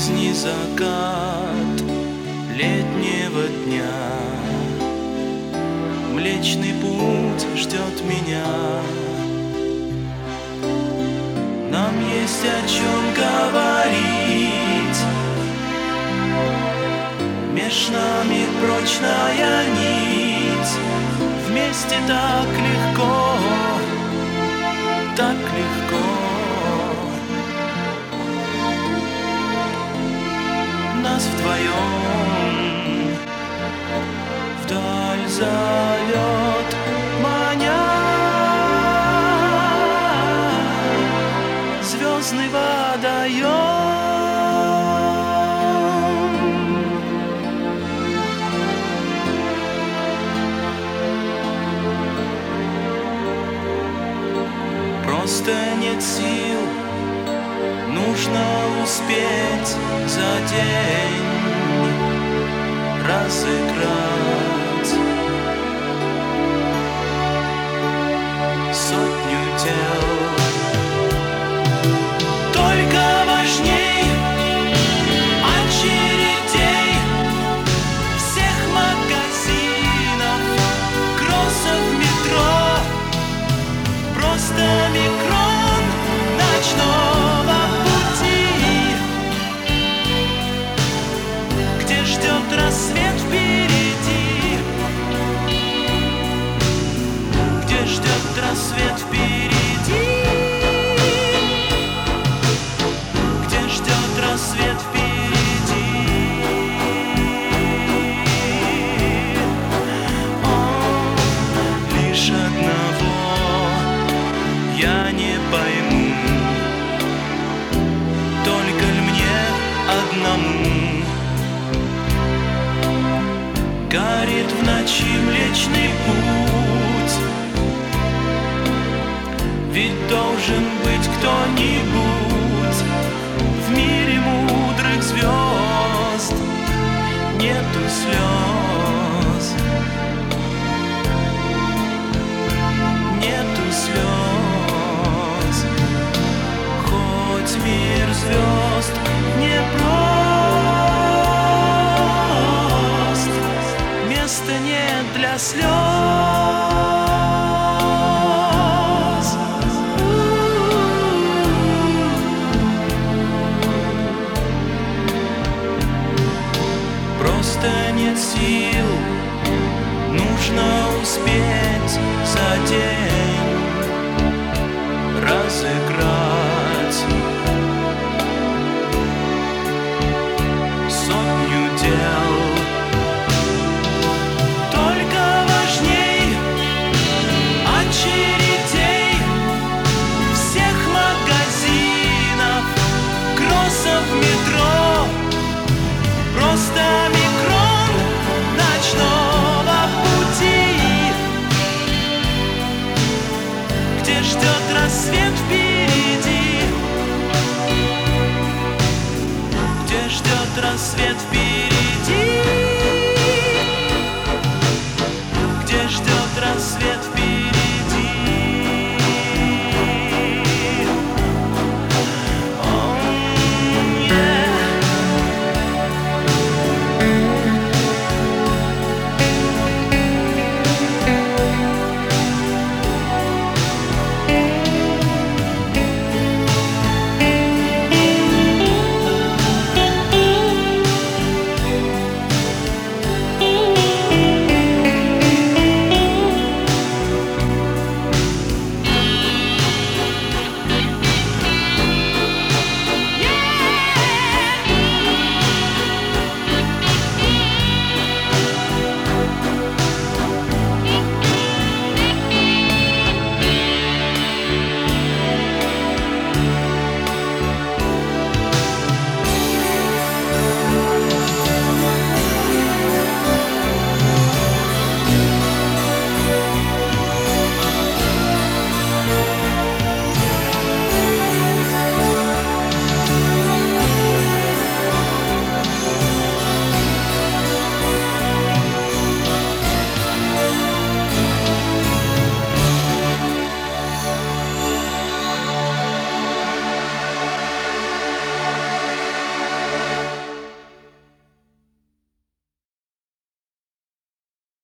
жизни закат летнего дня. Млечный путь ждет меня. Нам есть о чем говорить. Меж нами прочная нить. Вместе так легко, так легко. Нас вдвоем вдаль зовет, маня звездный водоем. Просто нет сил, нужно успеть за день разыграть сотню дел. Только важней очередей всех магазинов, кроссов, метро, просто микрон ночного пути, где ждет рассвет впереди, где ждет рассвет впереди, где ждет рассвет впереди. О, лишь одного я не пойму, только ль мне одному горит в ночи Млечный Путь? Ведь должен быть кто-нибудь в мире мудрых звезд. Нету слез, нету слез. Хоть мир звезд не прост, места нет для слез. Просто нет сил, нужно успеть за день разыграть сотню дел. Только важней очередей всех магазинов, кроссов, метро, просто микрон ночного пути, где ждет рассвет впереди, где ждет рассвет впереди, где ждет рассвет впереди.